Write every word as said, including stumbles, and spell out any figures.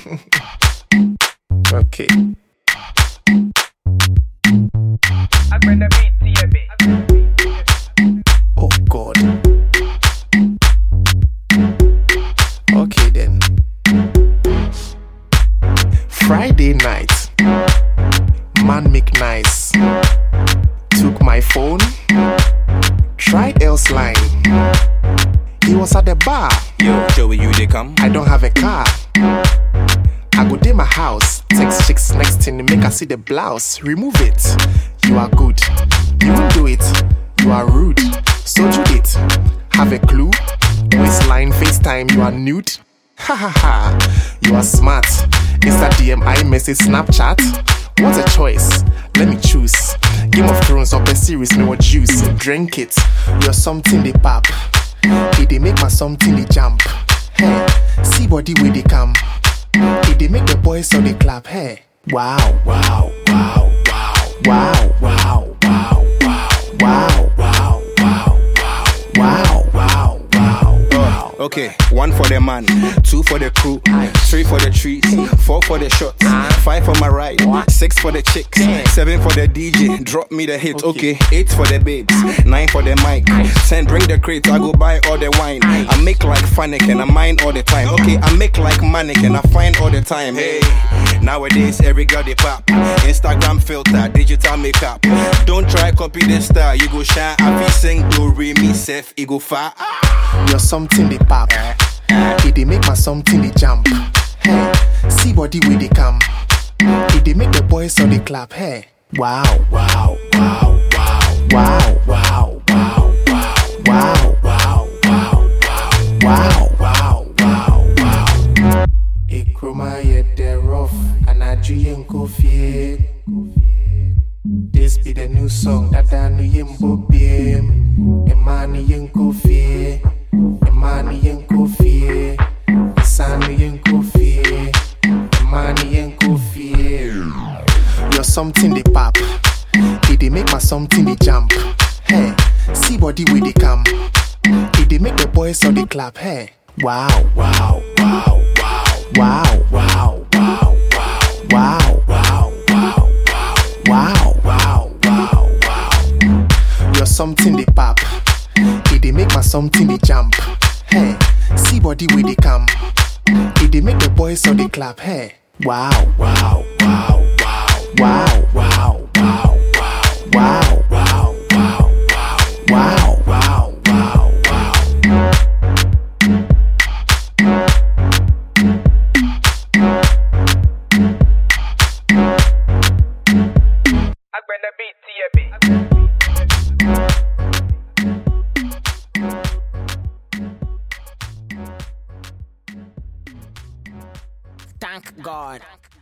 Okay. Oh God. Okay then. Friday night, man make nice. Took my phone, tried else line. He was at the bar. Yo, Joey, you they come? I don't have a car. I go to my house, text chicks next thing, make her see the blouse. Remove it. You are good. You won't do it. You are rude. So do it. Have a clue? Waistline, FaceTime, you are nude. Ha ha ha. You are smart. Insta D M, iMessage, Snapchat. What a choice. Let me choose. Game of Thrones or a series, no juice. Drink it. You're something they pop. It they make my something they jump. Hey, see body where they come. It they make the boys so they clap. Hey, wow, wow, wow, wow, wow, wow, wow, wow, wow, wow, wow, wow, wow, wow, wow. Okay, one for the man, two for the crew, three for the trees, four for the shots, five for my ride, six for the chicks, seven for the D J, drop me the hit. Okay, eight for the babes, nine for the mic, ten bring the crate, I go buy all the wine. I make like Fanic and I mine all the time. Okay, I make like Manic and I find all the time. Hey, nowadays every girl they pop, Instagram filter, digital makeup. Don't try copy this style, you go shine. I be sing do re me self, you go far. You're something they pop. It they make my something they jump. Hey, see body where they come. It they make the boys so they clap. Hey, wow, wow, wow, wow, wow, wow, wow, wow, wow, wow, wow, wow, wow, wow. Ikroma yet they're rough, and I dream coffee. This be the new song that I know yimbo beam. Emani yen coffee. Emani yen coffee. Sani yen coffee. Emani yen coffee. You're something they pop. It they make my something they jump. Hey, see body where they come. It they make the boys so they clap. Hey, wow, wow, wow, wow, wow, wow, wow, wow, wow, wow, wow, wow, wow, wow. You're something they pop. It they make my something they jump. Hey, see body where they come. It they make the boys so they clap. Hey, wow, wow, wow, wow, wow, wow, wow, wow, wow, wow, wow, wow, wow, wow. Thank God.